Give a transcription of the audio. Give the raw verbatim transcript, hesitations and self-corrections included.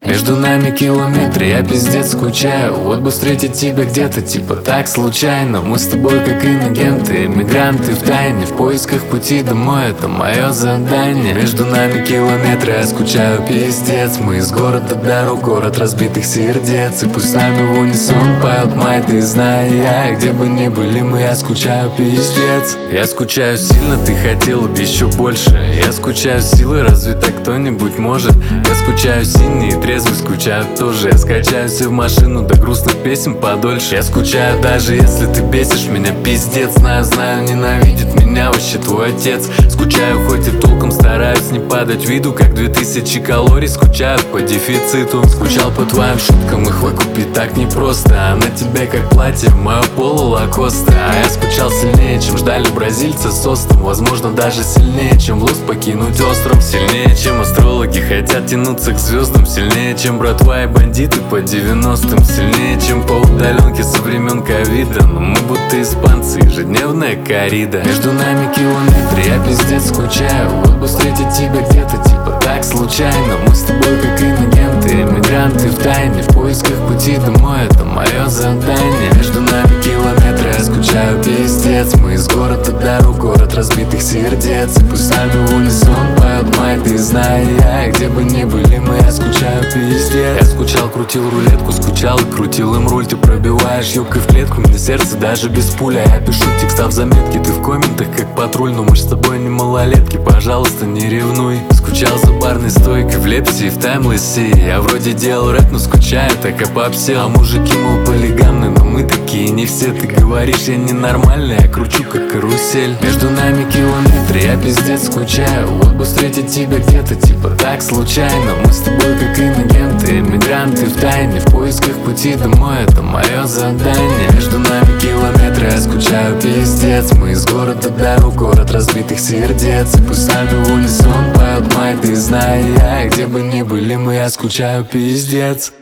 Между нами километры, я пиздец скучаю. Вот бы встретить тебя где-то, типа так случайно. Мы с тобой как инагенты, эмигранты в тайне, в поисках пути домой, это мое задание. Между нами километры, я скучаю пиздец. Мы из города дорог, город разбитых сердец. И пусть с нами в унисон поют май, ты знай, где бы ни были мы, я скучаю пиздец. Я скучаю сильно, ты хотела бы еще больше. Я скучаю силой, разве так кто-нибудь может? Я скучаю синий и трезвый, скучаю тоже. Я скачаюсь в машину до грустных песен подольше. Я скучаю даже если ты бесишь меня, пиздец. Знаю, знаю, ненавидит меня вообще твой отец. Скучаю, хоть и толком стараюсь не падать в виду, как две тысячи калорий скучают по дефициту. Скучал по твоим шуткам, их выкупить так непросто. А на тебе как платье, мое поло лакоста. А я скучал сильнее, чем ждали бразильца с остом. Возможно, даже сильнее, чем в лос покинуть остров. Сильнее, чем астрологи хотят тянуться к звездам. Сильнее, чем братва и бандиты по девяностым. Сильнее, чем по удаленке со времен ковида. Но мы будто испанцы, ежедневная коррида. Между нами километры, я пиздец скучаю. Вот бы встретить тебя где-то, типа так случайно. Мы с тобой как инагенты, эмигранты в тайне, в поисках пути домой, это мое задание. Между нами километры, я скучаю пиздец. Мы из города дорог, город разбитых сердец. И пусть с нами в унисон поют май, ты знай, где бы ни были мы, я скучаю пиздец. Я скучал, крутил рулетку, скучал и крутил им руль. Ты пробиваешь юбкой в клетку, мне сердце даже без пуля. Я пишу текста в заметке, ты в комментах как патруль. Но мы с тобой не малолетки, пожалуйста, не ревнуй. Скучал за барной стойкой в лепсе и в таймлессе. Я вроде делал рэп, но скучаю, так и попсел. А мужики, мол, полигамны, но мы такие не все. Ты говоришь, я ненормальный, я кручу как карусель. Между нами километры, я пиздец скучаю. Вот бы встретить тебя где-то, типа так случайно. Мы с тобой как инагенты, эмигранты в тайне, в поисках пути домой, это мое задание. Между нами километры, я скучаю пиздец. Мы из города дорог, город разбитых сердец. И пусть с нами в унисон поют май, ты знай, где бы ни были мы, я скучаю пиздец.